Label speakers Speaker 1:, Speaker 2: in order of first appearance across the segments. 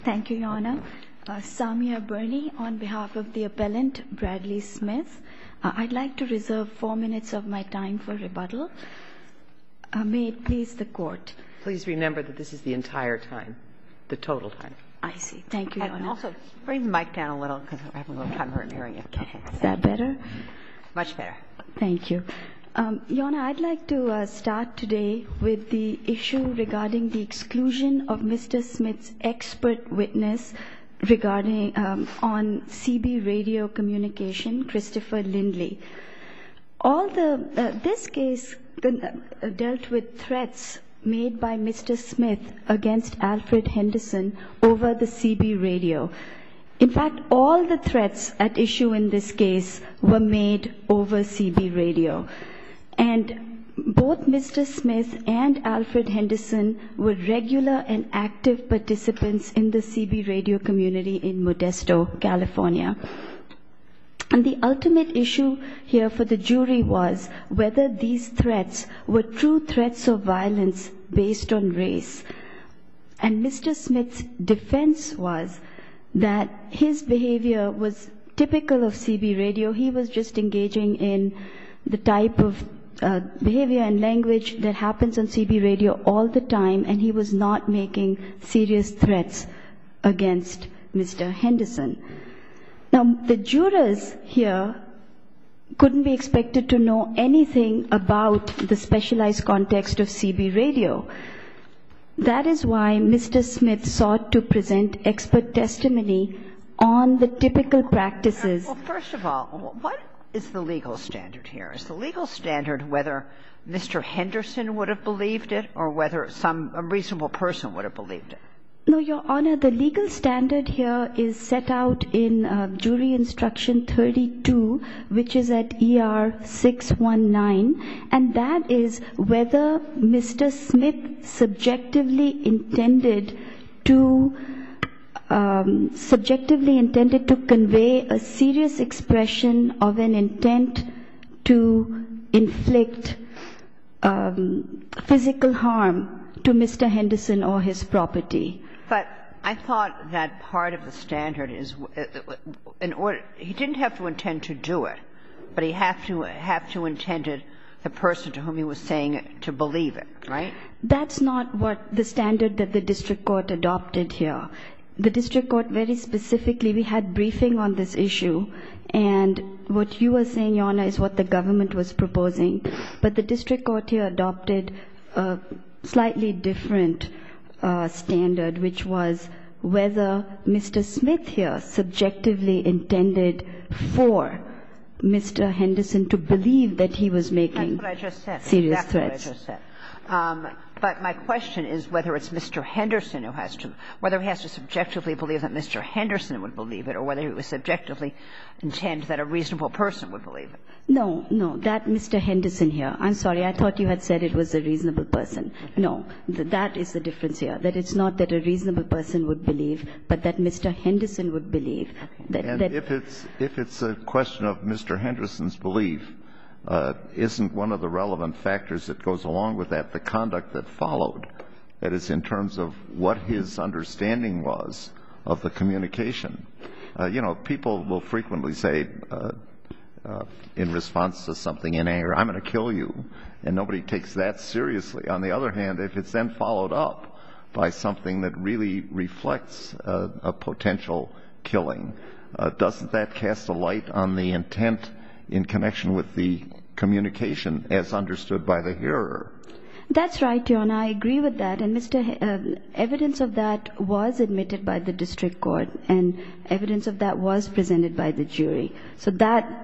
Speaker 1: Thank you, Your Honor. Samia Burney on behalf of the appellant Bradley Smith. I'd like to reserve 4 minutes of my time for rebuttal. May it please the Court.
Speaker 2: Please remember that this is the entire time, the total time.
Speaker 1: I see. Thank you, Your
Speaker 3: And
Speaker 1: Honor.
Speaker 3: also, bring the mic down a little because we're having a little time hearing you.
Speaker 1: Is that better?
Speaker 3: Much better.
Speaker 1: Thank you. Your Honor, I'd like to start today with the issue regarding the exclusion of Mr. Smith's expert witness regarding on CB radio communication, Christopher Lindley. This case dealt with threats made by Mr. Smith against Alfred Henderson over the CB radio. In fact, all the threats at issue in this case were made over CB radio. And both Mr. Smith and Alfred Henderson were regular and active participants in the CB radio community in Modesto, California. And the ultimate issue here for the jury was whether these threats were true threats of violence based on race. And Mr. Smith's defense was that his behavior was typical of CB radio. He was just engaging in the type of behavior and language that happens on CB radio all the time, and he was not making serious threats against Mr. Henderson. Now, the jurors here couldn't be expected to know anything about the specialized context of CB radio. That is why Mr. Smith sought to present expert testimony on the typical practices.
Speaker 3: Well, first of all, what is the legal standard here? Is the legal standard whether Mr. Henderson would have believed it or whether a reasonable person would have believed it?
Speaker 1: No, Your Honor, the legal standard here is set out in Jury Instruction 32, which is at ER 619, and that is whether Mr. Smith subjectively intended to convey a serious expression of an intent to inflict physical harm to Mr. Henderson or his property.
Speaker 3: But I thought that part of the standard is he didn't have to intend to do it, but he have to intended the person to whom he was saying it to believe it, right?
Speaker 1: That's not what the standard that the district court adopted here. The district court very specifically, we had briefing on this issue, and what you were saying, Your Honor, is what the government was proposing. But the district court here adopted a slightly different standard, which was whether Mr. Smith here subjectively intended for Mr. Henderson to believe that he was making serious threats.
Speaker 3: That's what I just said. But my question is whether it's Mr. Henderson who has to, whether he has to subjectively believe that Mr. Henderson would believe it, or whether he would subjectively intend that a reasonable person would believe it.
Speaker 1: No, that Mr. Henderson here. I'm sorry, I thought you had said it was a reasonable person. No, that is the difference here. That it's not that a reasonable person would believe, but that Mr. Henderson would believe.
Speaker 4: And if it's a question of Mr. Henderson's belief, isn't one of the relevant factors that goes along with that the conduct that followed? That is, in terms of what his understanding was of the communication. People will frequently say, in response to something in anger, I'm going to kill you, and nobody takes that seriously. On the other hand, if it's then followed up by something that really reflects a potential killing, doesn't that cast a light on the intent in connection with the communication as understood by the hearer?
Speaker 1: That's right, Your Honor. I agree with that. And evidence of that was admitted by the district court, and evidence of that was presented by the jury. So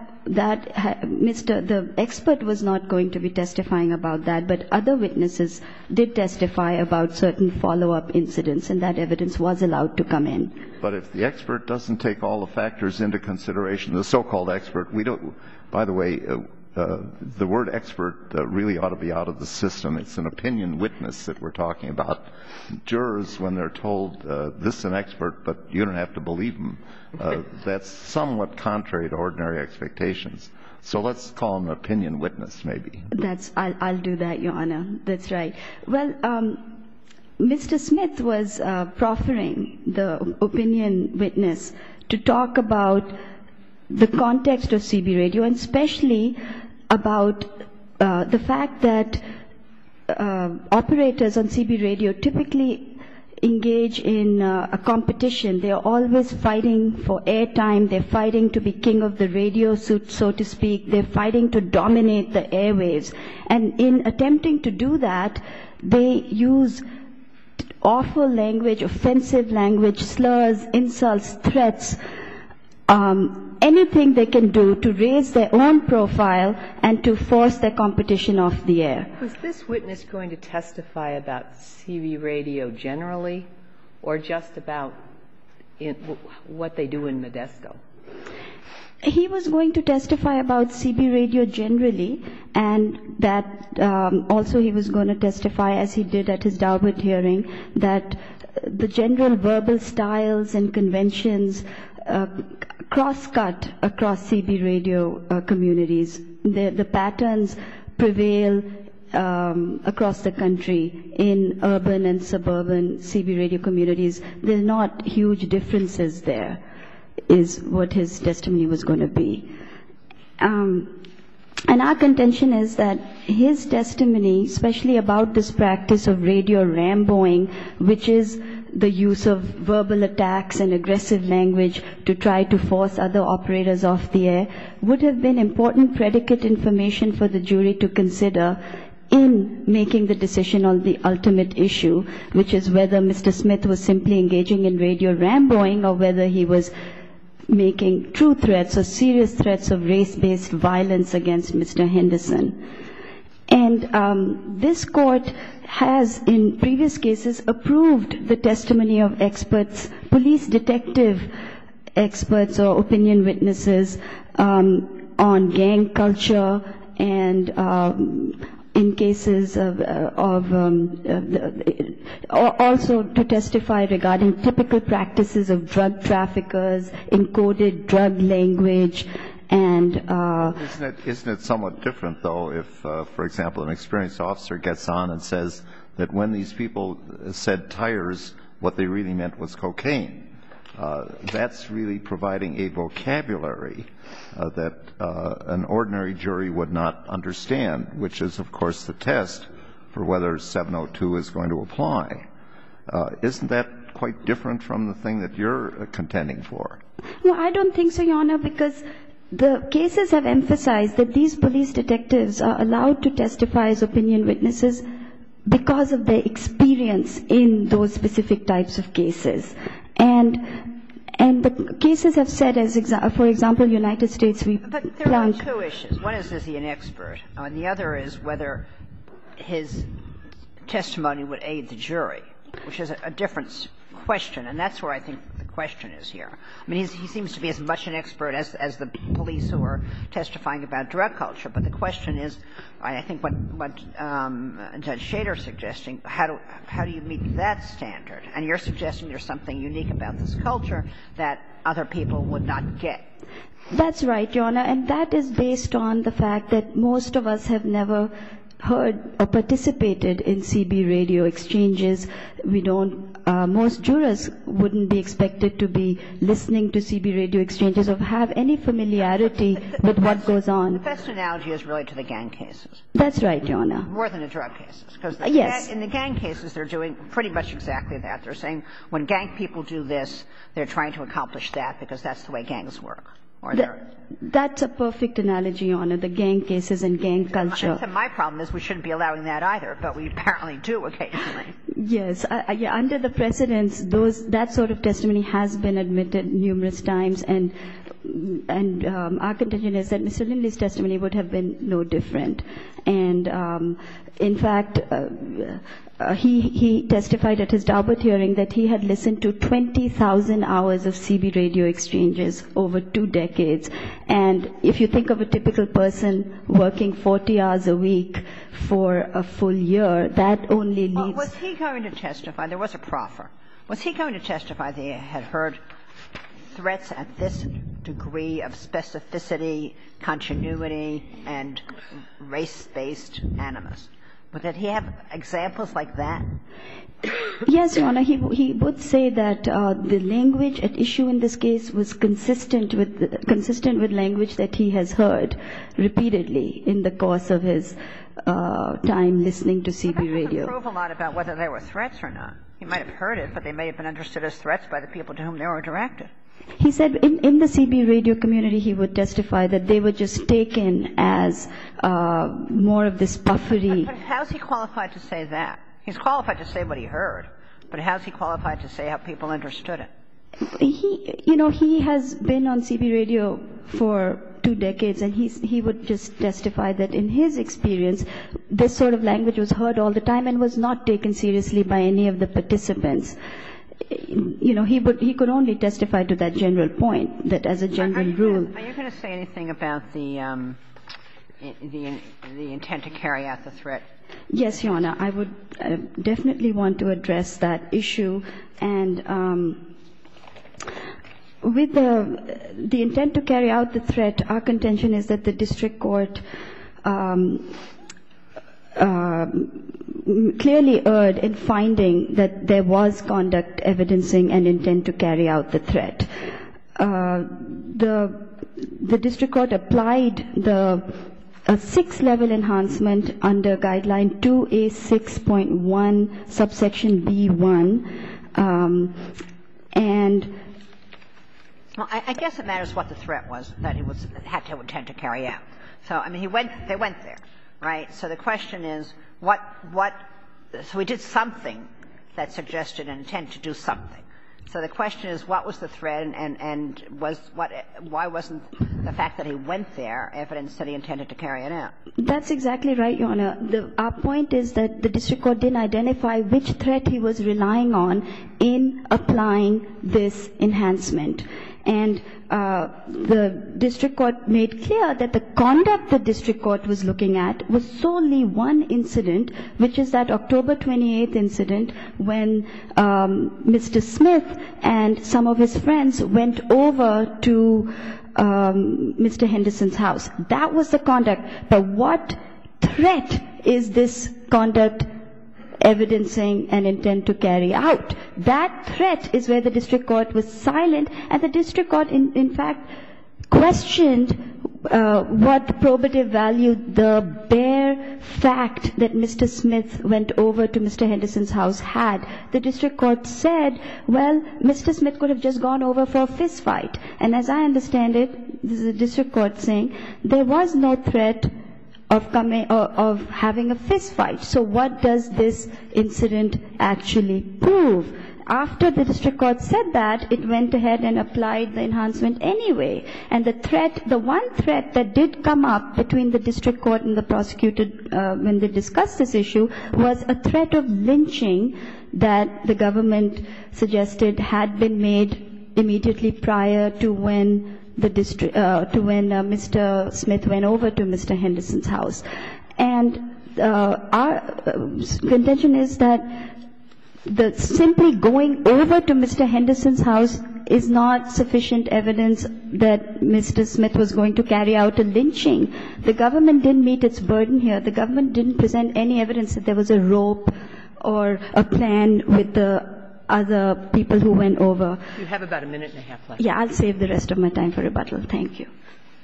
Speaker 1: the expert was not going to be testifying about that, but other witnesses did testify about certain follow-up incidents, and that evidence was allowed to come in.
Speaker 4: But if the expert doesn't take all the factors into consideration, the so-called expert, we don't, by the way, the word expert really ought to be out of the system. It's an opinion witness that we're talking about. Jurors, when they're told, this is an expert, but you don't have to believe him, that's somewhat contrary to ordinary expectations. So let's call him an opinion witness, maybe.
Speaker 1: I'll do that, Your Honor. That's right. Well, Mr. Smith was proffering the opinion witness to talk about the context of CB radio, and especially about the fact that operators on CB radio typically engage in a competition. They are always fighting for airtime. They're fighting to be king of the radio, so to speak. They're fighting to dominate the airwaves. And in attempting to do that, they use awful language, offensive language, slurs, insults, threats, anything they can do to raise their own profile and to force their competition off the air.
Speaker 2: Was this witness going to testify about CB radio generally, or just about what they do in Modesto?
Speaker 1: He was going to testify about CB radio generally, and that also he was going to testify, as he did at his Daubert hearing, that the general verbal styles and conventions cross-cut across CB radio communities. The patterns prevail across the country in urban and suburban CB radio communities. There are not huge differences there, is what his testimony was going to be. And our contention is that his testimony, especially about this practice of radio ramboing, which is the use of verbal attacks and aggressive language to try to force other operators off the air, would have been important predicate information for the jury to consider in making the decision on the ultimate issue, which is whether Mr. Smith was simply engaging in radio ramboing or whether he was making true threats or serious threats of race-based violence against Mr. Henderson. And this court has, in previous cases, approved the testimony of experts, police detective experts or opinion witnesses on gang culture, and in cases also to testify regarding typical practices of drug traffickers, encoded drug language, and
Speaker 4: Isn't it somewhat different, though, if, for example, an experienced officer gets on and says that when these people said tires, what they really meant was cocaine? That's really providing a vocabulary that an ordinary jury would not understand, which is, of course, the test for whether 702 is going to apply. Isn't that quite different from the thing that you're contending for?
Speaker 1: No, I don't think so, Your Honor, because the cases have emphasized that these police detectives are allowed to testify as opinion witnesses because of their experience in those specific types of cases. And the cases have said, as for example, United States v. Plunk.
Speaker 3: But there are two issues. One is he an expert? And the other is whether his testimony would aid the jury, which is a different question. And that's where I think the question is here. I mean, he seems to be as much an expert as the police who are testifying about drug culture. But the question is, I think what Judge Shader is suggesting, how do you meet that standard? And you're suggesting there's something unique about this culture that other people would not get.
Speaker 1: That's right, Your Honor, and that is based on the fact that most of us have never heard or participated in CB radio exchanges. We don't, most jurors wouldn't be expected to be listening to CB radio exchanges or have any familiarity with what goes on.
Speaker 3: The best analogy is really to the gang cases.
Speaker 1: That's right, Your Honor.
Speaker 3: More than the drug cases. Because
Speaker 1: yes.
Speaker 3: In the gang cases, they're doing pretty much exactly that. They're saying when gang people do this, they're trying to accomplish that because that's the way gangs work.
Speaker 1: That's a perfect analogy, Your Honor, the gang cases and gang culture.
Speaker 3: My problem is we shouldn't be allowing that either, but we apparently do occasionally.
Speaker 1: Yes. Under the precedents, that sort of testimony has been admitted numerous times, and our contention is that Mr. Lindley's testimony would have been no different. And in fact, he testified at his Daubert hearing that he had listened to 20,000 hours of CB radio exchanges over 2 decades. And if you think of a typical person working 40 hours a week for a full year, that only leaves...
Speaker 3: Was he going to testify? There was a proffer. Was he going to testify that he had heard threats at this degree of specificity, continuity, and race-based animus? But did he have examples like that?
Speaker 1: Yes, Your Honor. He would say that the language at issue in this case was consistent with language that he has heard repeatedly in the course of his time listening to CB radio.
Speaker 3: That doesn't prove a lot about whether they were threats or not. He might have heard it, but they may have been understood as threats by the people to whom they were directed.
Speaker 1: He said in the CB radio community, he would testify that they were just taken as more of this puffery.
Speaker 3: But how's he qualified to say that? He's qualified to say what he heard, but how's he qualified to say how people understood it?
Speaker 1: He has been on CB radio for 2 decades, and he would just testify that in his experience, this sort of language was heard all the time and was not taken seriously by any of the participants. He could only testify to that general point, that as a general rule.
Speaker 3: Are you going to say anything about the intent to carry out the threat?
Speaker 1: Yes, Your Honor. I would definitely want to address that issue. And with the intent to carry out the threat, our contention is that the district court clearly erred in finding that there was conduct evidencing an intent to carry out the threat. The district court applied a 6-level enhancement under Guideline 2A6.1, subsection B1, and
Speaker 3: well, I guess it matters what the threat was that he had to intend to carry out. So, I mean, they went there, right? So the question is, so he did something that suggested an intent to do something. So the question is, what was the threat, and why wasn't the fact that he went there evidence that he intended to carry it out?
Speaker 1: That's exactly right, Your Honor. Our point is that the district court didn't identify which threat he was relying on in applying this enhancement. And the district court made clear that the conduct the district court was looking at was solely one incident, which is that October 28th incident when Mr. Smith and some of his friends went over to Mr. Henderson's house. That was the conduct. But what threat is this conduct evidencing an intent to carry out? That threat is where the district court was silent, and the district court, in fact, questioned what probative value the bare fact that Mr. Smith went over to Mr. Henderson's house had. The district court said, well, Mr. Smith could have just gone over for a fist fight. And as I understand it, this is the district court saying, there was no threat of having a fist fight. So what does this incident actually prove? After the district court said that, it went ahead and applied the enhancement anyway. And the one threat that did come up between the district court and the prosecutor when they discussed this issue was a threat of lynching that the government suggested had been made immediately prior to when Mr. Smith went over to Mr. Henderson's house. And our contention is that simply going over to Mr. Henderson's house is not sufficient evidence that Mr. Smith was going to carry out a lynching. The government didn't meet its burden here. The government didn't present any evidence that there was a rope or a plan with the other people who went over.
Speaker 2: You have about a minute and a half left.
Speaker 1: Yeah, I'll save the rest of my time for rebuttal. Thank you.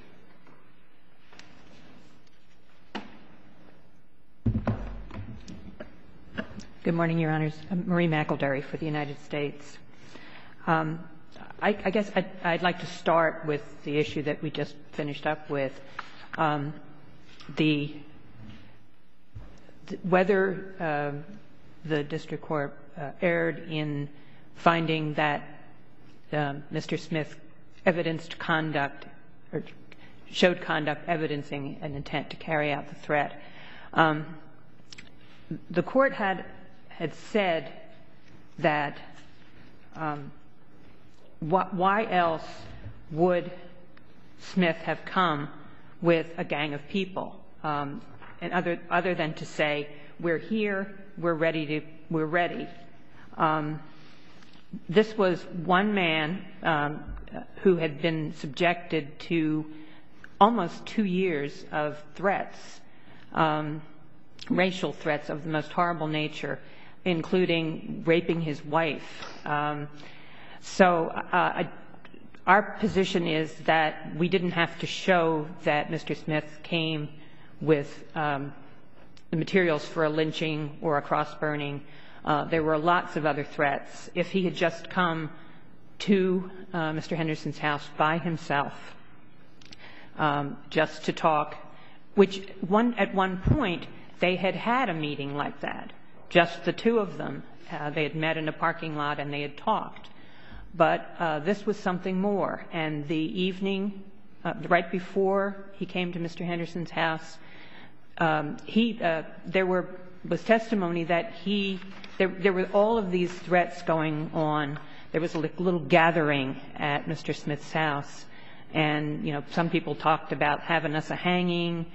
Speaker 5: Good morning, Your Honors. I'm Marie McElderry for the United States. I guess I'd like to start with the issue that we just finished up with, whether the district court erred in finding that Mr. Smith evidenced conduct or showed conduct evidencing an intent to carry out the threat. The court had said that why else would Smith have come with a gang of people, and other than to say, we're here, we're ready. This was one man who had been subjected to almost 2 years of threats. racial threats of the most horrible nature, including raping his wife. Our position is that we didn't have to show that Mr. Smith came with the materials for a lynching or a cross-burning. There were lots of other threats. If he had just come to Mr. Henderson's house by himself, just to talk, which at one point they had a meeting like that, just the two of them. They had met in a parking lot and they had talked. But this was something more. And the evening, right before he came to Mr. Henderson's house, there was testimony that there were all of these threats going on. There was a little gathering at Mr. Smith's house, and some people talked about having us a hanging,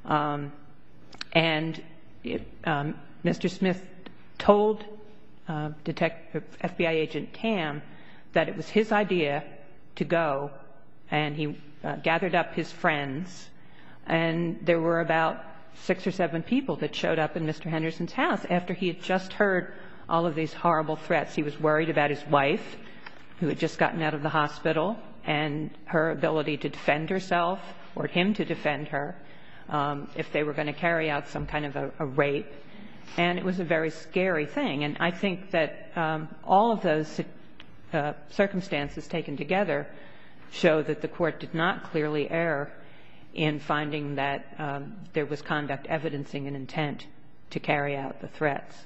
Speaker 5: and Mr. Smith told FBI agent Tam that it was his idea to go, and he gathered up his friends, and there were about 6 or 7 people that showed up in Mr. Henderson's house after he had just heard all of these horrible threats. He was worried about his wife, who had just gotten out of the hospital, and her ability to defend herself, or him to defend her, if they were going to carry out some kind of a rape. And it was a very scary thing. And I think that all of those circumstances taken together show that the Court did not clearly err in finding that there was conduct evidencing an intent to carry out the threats.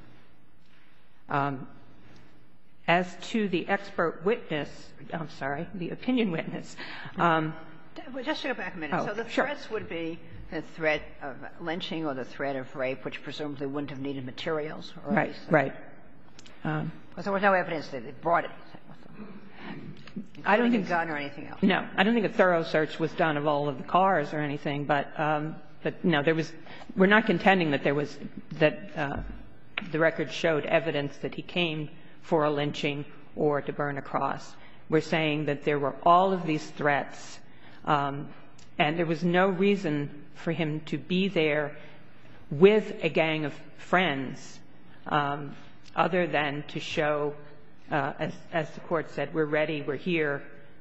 Speaker 5: As to the expert witness, the opinion witness.
Speaker 3: Just to go back a minute. So the threats would be the threat of lynching or the threat of rape, which presumably wouldn't have needed materials.
Speaker 5: Right.
Speaker 3: Because there was no evidence that they brought it. I don't think a gun or anything else.
Speaker 5: No, I don't think a thorough search was done of all of the cars or anything. But no, we're not contending that the record showed evidence that he came for a lynching or to burn a cross. We're saying that there were all of these threats, and there was no reason for him to be there with a gang of friends, other than to show, as the Court said, we're ready, we're here,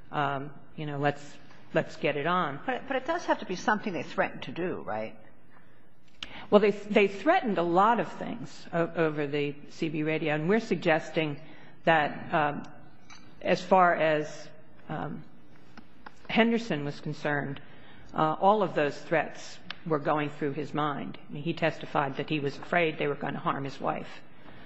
Speaker 5: let's get it on.
Speaker 3: But it does have to be something they threatened to do, right?
Speaker 5: Well, they threatened a lot of things over the CB radio, and we're suggesting that as far as Henderson was concerned, all of those threats were going through his mind. I mean, he testified that he was afraid they were going to harm his wife.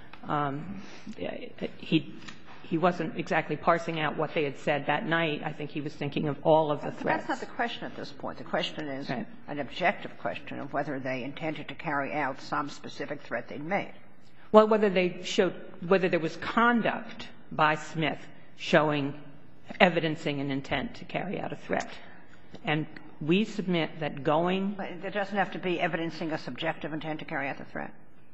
Speaker 5: He wasn't exactly parsing out what they had said that night. I think he was thinking of all of the threats.
Speaker 3: That's not the question at this point. The question is an objective question of whether they intended to carry out some specific threat they'd made.
Speaker 5: Well, whether there was conduct by Smith showing, evidencing an intent to carry out a threat. And we submit that going.
Speaker 3: But there doesn't have to be evidencing a subjective intent to carry out the threat.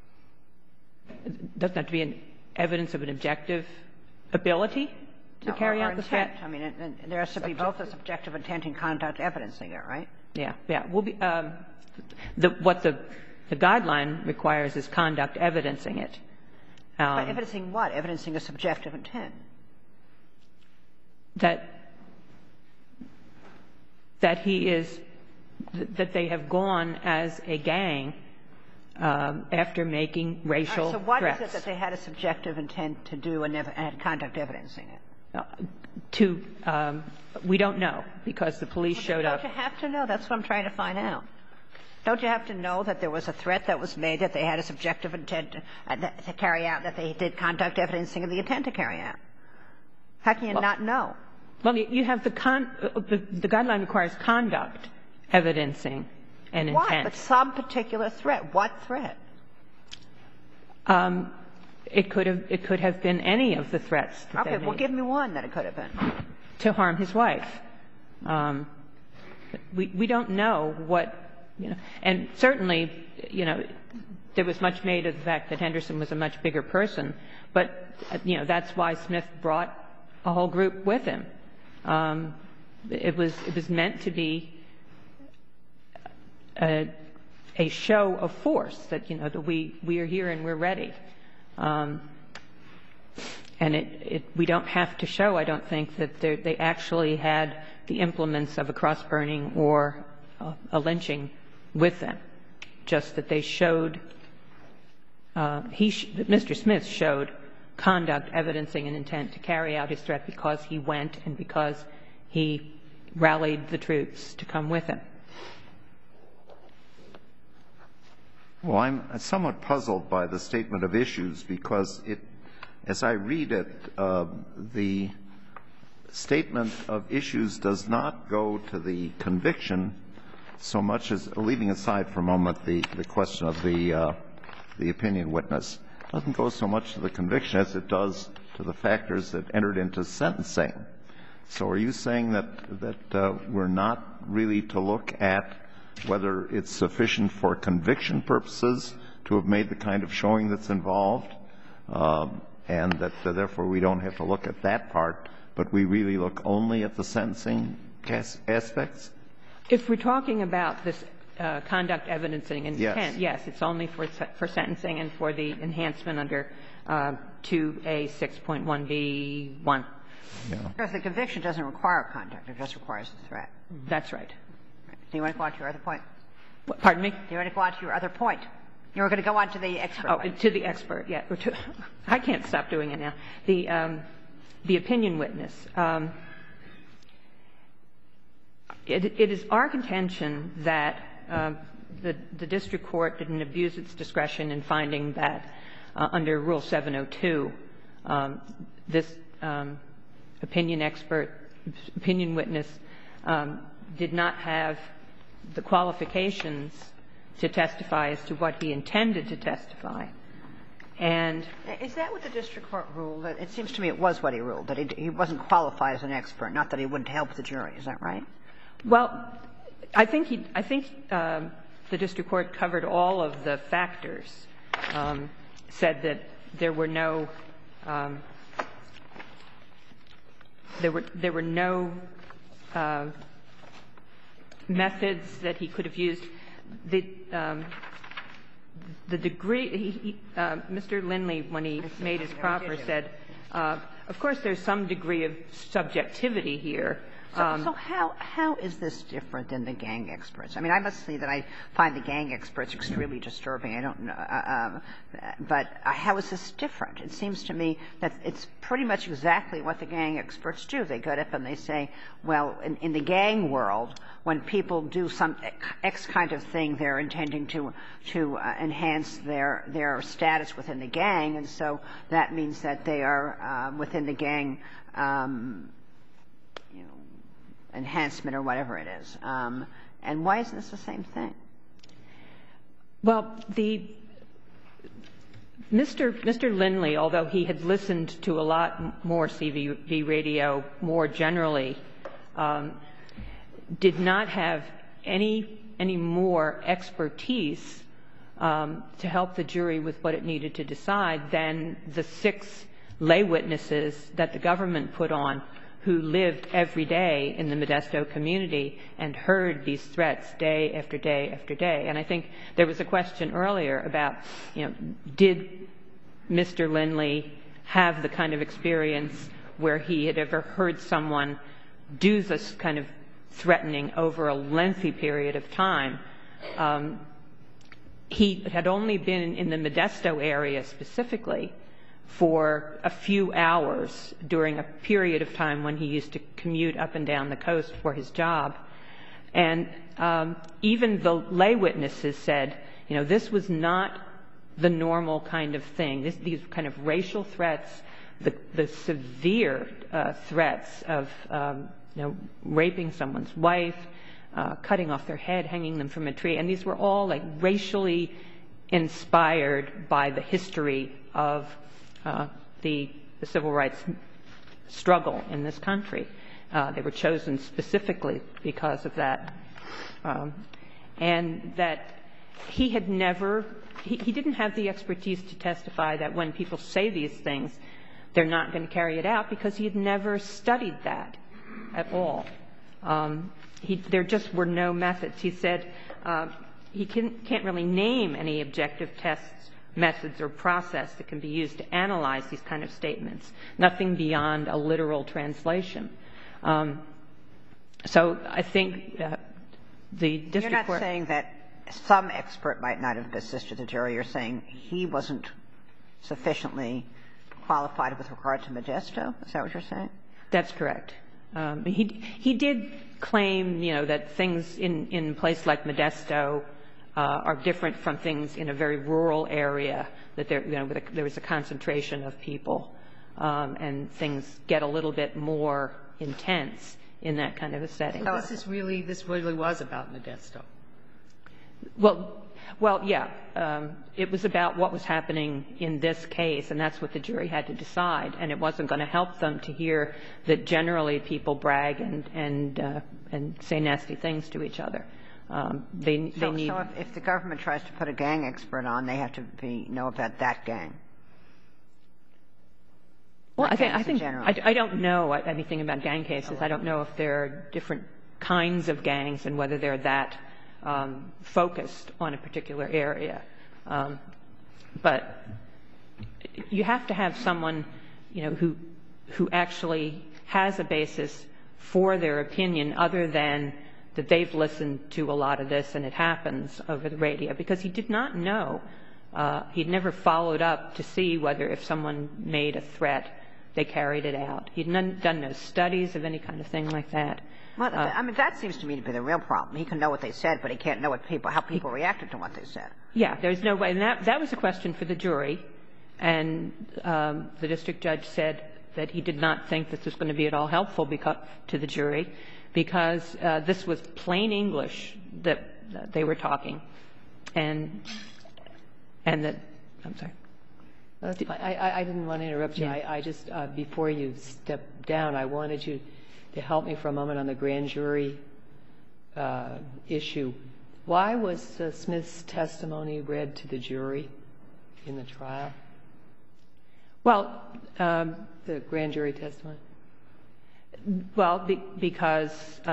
Speaker 5: It doesn't have to be an evidence of an objective ability to carry out the threat.
Speaker 3: I mean, there has to be both a subjective intent and conduct evidencing it, right?
Speaker 5: Yeah. We'll be, what the guideline requires is conduct evidencing it.
Speaker 3: But evidencing what? Evidencing a subjective intent.
Speaker 5: That he is, that they have gone as a gang after making racial threats.
Speaker 3: So what is it that they had a subjective intent to do and had conduct evidencing it?
Speaker 5: We don't know, because the police showed up.
Speaker 3: Don't you have to know? That's what I'm trying to find out. Don't you have to know that there was a threat that was made, that they had a subjective intent to carry out, that they did conduct evidencing of the intent to carry out? How can you not know?
Speaker 5: Well, you have the guideline requires conduct evidencing an intent.
Speaker 3: What? But some particular threat. What threat?
Speaker 5: It could have been any of the threats that they made.
Speaker 3: Okay, well, give me one that it could have been.
Speaker 5: To harm his wife. We don't know what, and certainly, there was much made of the fact that Henderson was a much bigger person, but, that's why Smith brought a whole group with him. It was meant to be a show of force, that, you know, that we are here and we're ready. And we don't have to show, I don't think, that they actually had the implements of a cross burning or a lynching with them, just that they showed, that Mr. Smith showed conduct evidencing an intent to carry out his threat because he went and because he rallied the troops to come with him.
Speaker 4: Well, I'm somewhat puzzled by the statement of issues because as I read it, the statement of issues does not go to the conviction so much as, leaving aside for a moment the question of the opinion witness, it doesn't go so much to the conviction as it does to the factors that entered into sentencing. So are you saying that we're not really to look at whether it's sufficient for conviction purposes to have made the kind of showing that's involved, and that therefore we don't have to look at that part, but we really look only at the sentencing aspects? If
Speaker 5: we're talking about this conduct evidencing intent, yes, it's only for sentencing and for the enhancement under 2A6.1b1.
Speaker 3: Yeah. Because the conviction doesn't require conduct, it just requires the threat.
Speaker 5: That's right.
Speaker 3: Do you want to go on to your other point?
Speaker 5: Pardon me?
Speaker 3: Do you want to go on to your other point? You were going to go on to the expert.
Speaker 5: Oh, to the expert, yeah. I can't stop doing it now. The opinion witness. It is our contention that the district court didn't abuse its discretion in finding that under Rule 702, this opinion witness did not have the qualifications to testify as to what he intended to testify. And
Speaker 3: is that what the district court ruled? It seems to me it was what he ruled, that he wasn't qualified as an expert, not that he wouldn't help the jury. Is that right?
Speaker 5: Well, I think the district court covered all of the factors, said that there were no methods that he could have used. The degree, Mr. Lindley, when he made his proffer, said, of course, there's some degree of subjectivity here.
Speaker 3: So how is this different than the gang experts? I mean, I must say that I find the gang experts extremely disturbing. I don't know. But how is this different? It seems to me that it's pretty much exactly what the gang experts do. They get up and they say, well, in the gang world, when people do some X kind of thing, they're intending to enhance their status within the gang, and so that means that they are within the gang enhancement or whatever it is. And why isn't this the same thing?
Speaker 5: Well, Mr. Lindley, although he had listened to a lot more CB radio more generally, did not have any more expertise to help the jury with what it needed to decide than the 6 lay witnesses that the government put on, who lived every day in the Modesto community and heard these threats day after day after day. And I think there was a question earlier about, did Mr. Lindley have the kind of experience where he had ever heard someone do this kind of threatening over a lengthy period of time? He had only been in the Modesto area specifically for a few hours during a period of time when he used to commute up and down the coast for his job. And even the lay witnesses said, this was not the normal kind of thing. These kind of racial threats, the severe threats of raping someone's wife, cutting off their head, hanging them from a tree, and these were all like racially inspired by the history of the civil rights struggle in this country. They were chosen specifically because of that. And that he had never, he didn't have the expertise to testify that when people say these things, they're not going to carry it out, because he had never studied that at all. There just were no methods. He said, he can't really name any objective tests, methods, or process that can be used to analyze these kind of statements, nothing beyond a literal translation. So I think the district
Speaker 3: You're not
Speaker 5: court...
Speaker 3: saying that some expert might not have assisted the jury. You're saying he wasn't sufficiently qualified with regard to Modesto? Is that what you're saying?
Speaker 5: That's correct. He did claim, that things in a place like Modesto are different from things in a very rural area, that there was a concentration of people, and things get a little bit more intense in that kind of a setting.
Speaker 2: So this really was about Modesto.
Speaker 5: Well, yeah. It was about what was happening in this case, and that's what the jury had to decide. And it wasn't going to help them to hear that generally people brag and say nasty things to each other. So
Speaker 3: if the government tries to put a gang expert on, they have to know about that gang.
Speaker 5: Well, I don't know anything about gang cases. I don't know if there are different kinds of gangs and whether they're that focused on a particular area. But you have to have someone, who actually has a basis for their opinion other than that they've listened to a lot of this and it happens over the radio, because he did not know. He'd never followed up to see whether if someone made a threat, they carried it out. He'd done no studies of any kind of thing like that.
Speaker 3: Well, that seems to me to be the real problem. He can know what they said, but he can't know how people reacted to what they said.
Speaker 5: Yeah, there's no way. And that was a question for the jury. And the district judge said that he did not think this was going to be at all helpful to the jury, because this was plain English that they were talking. And that, I'm sorry.
Speaker 2: I didn't want to interrupt you.
Speaker 5: Yeah.
Speaker 2: I just, before you step down, I wanted you to help me for a moment on the grand jury issue. Why was Smith's testimony read to the jury in the trial?
Speaker 5: Well,
Speaker 2: the grand jury testimony?
Speaker 5: Well, because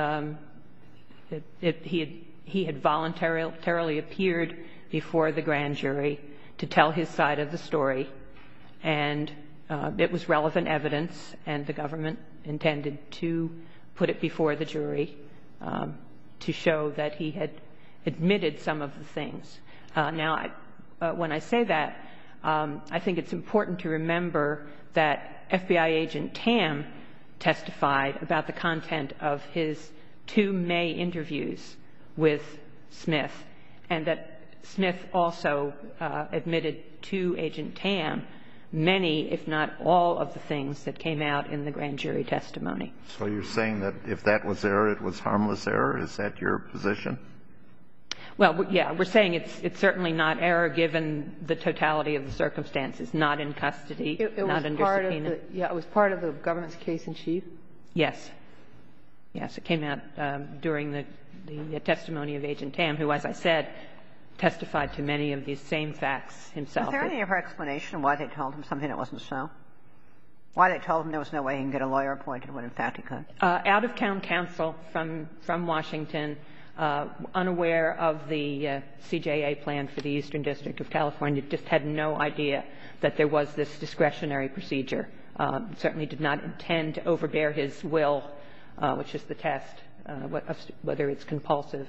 Speaker 5: he had voluntarily appeared before the grand jury to tell his side of the story, and it was relevant evidence, and the government intended to put it before the jury to show that he had admitted some of the things. Now, when I say that, I think it's important to remember that FBI agent Tam testified about the content of his 2 May interviews with Smith, and that Smith also admitted to Agent Tam many, if not all, of the things that came out in the grand jury testimony.
Speaker 4: So you're saying that if that was error, it was harmless error? Is that your position?
Speaker 5: Well, yeah, we're saying it's certainly not error given the totality of the circumstances, not in custody, not under subpoena.
Speaker 2: It was part of the government's case in chief?
Speaker 5: Yes. Yes, it came out during the testimony of Agent Tam, who, as I said, testified to many of these same facts himself.
Speaker 3: Was there any ever explanation why they told him something that wasn't so? Why they told him there was no way he can get a lawyer appointed when, in fact, he could?
Speaker 5: Out-of-town counsel from Washington, unaware of the CJA plan for the Eastern District of California, just had no idea that there was this discretionary procedure. Certainly did not intend to overbear his will, which is the test, whether it's compulsion.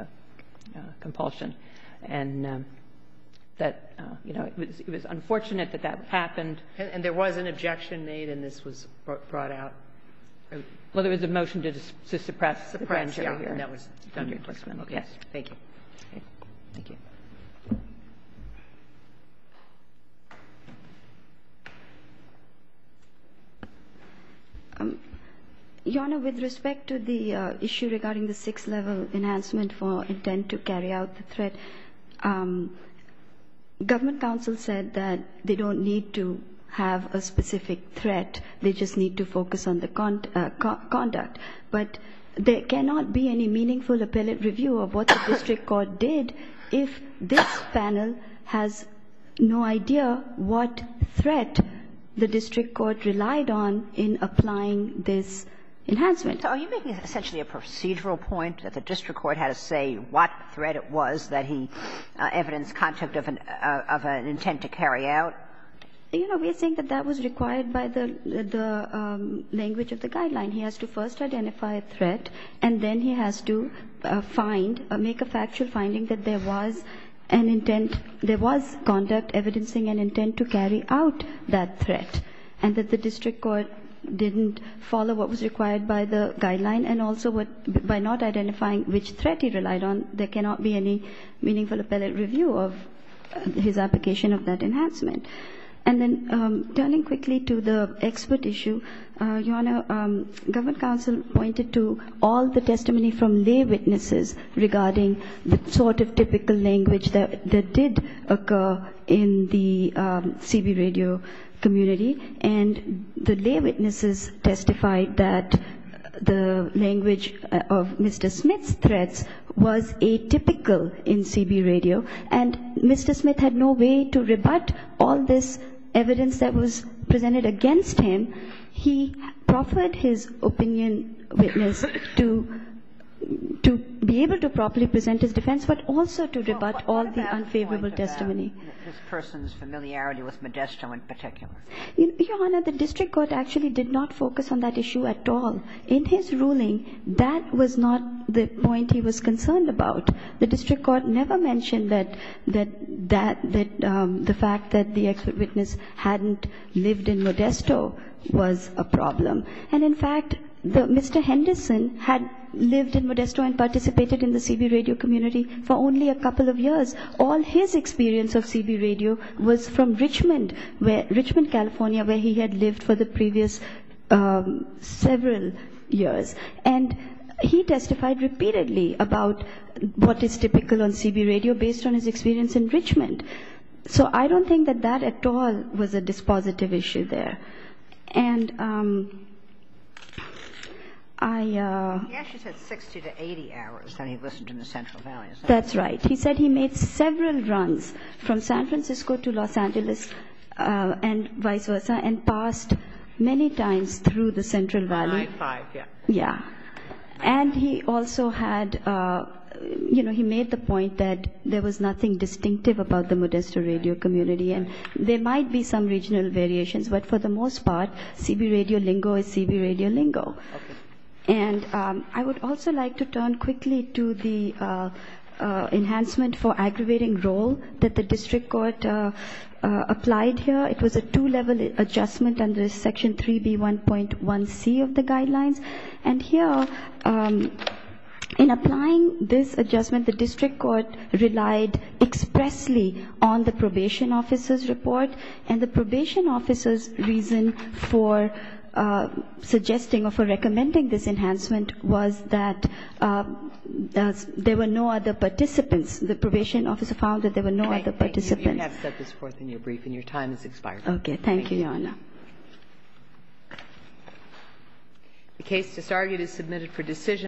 Speaker 5: And that, it was unfortunate that happened.
Speaker 2: And there was an objection made, and this was brought out?
Speaker 5: Well, there was a motion to suppress the grand jury here.
Speaker 2: And that was done.
Speaker 5: Okay. Yes.
Speaker 2: Thank you.
Speaker 5: Okay. Thank you.
Speaker 1: Your Honor, with respect to the issue regarding the 6th-level enhancement for intent to carry out the threat, government counsel said that they don't need to have a specific threat. They just need to focus on the conduct. But there cannot be any meaningful appellate review of what the district court did if this panel has no idea what threat the district court relied on in applying this enhancement.
Speaker 3: So are you making essentially a procedural point that the district court had to say what threat it was that he evidenced conduct of an intent to carry out?
Speaker 1: You know, we are saying that that was required by the language of the guideline. He has to first identify a threat, and then he has to make a factual finding that there was an intent, there was conduct evidencing an intent to carry out that threat, and that the district court didn't follow what was required by the guideline, and also by not identifying which threat he relied on, there cannot be any meaningful appellate review of his application of that enhancement. And then turning quickly to the expert issue, Your Honor, Government Counsel pointed to all the testimony from lay witnesses regarding the sort of typical language that did occur in the CB radio community, and the lay witnesses testified that the language of Mr. Smith's threats was atypical in CB radio, and Mr. Smith had no way to rebut all this evidence that was presented against him. He proffered his opinion witness to be able to properly present his defense, but also to rebut all the unfavorable testimony.
Speaker 3: This person's familiarity with Modesto in particular.
Speaker 1: Your Honor, the district court actually did not focus on that issue at all. In his ruling, that was not the point he was concerned about. The district court never mentioned that the fact that the expert witness hadn't lived in Modesto was a problem. And in fact, Mr. Henderson had lived in Modesto and participated in the CB radio community for only a couple of years. All his experience of CB radio was from Richmond, California, where he had lived for the previous several years. And he testified repeatedly about what is typical on CB radio based on his experience in Richmond. So I don't think that at all was a dispositive issue there. And he
Speaker 3: actually said 60 to 80 hours that he listened in the Central Valley.
Speaker 1: That's right. He said he made several runs from San Francisco to Los Angeles and vice versa, and passed many times through the Central Valley.
Speaker 2: I-5, yeah.
Speaker 1: Yeah. And he also had, he made the point that there was nothing distinctive about the Modesto radio community, and there might be some regional variations, but for the most part, CB radio lingo is CB radio lingo.
Speaker 2: Okay.
Speaker 1: And I would also like to turn quickly to the enhancement for aggravating role that the district court applied here. It was a 2-level adjustment under Section 3B1.1c of the guidelines. And here, in applying this adjustment, the district court relied expressly on the probation officer's report, and the probation officer's reason for suggesting or for recommending this enhancement was that there were no other participants. The probation officer found that there were no other participants.
Speaker 2: You have set this forth in your brief, and your time has expired.
Speaker 1: Okay. Thank you, Your Honor.
Speaker 2: The case just argued is submitted for decision.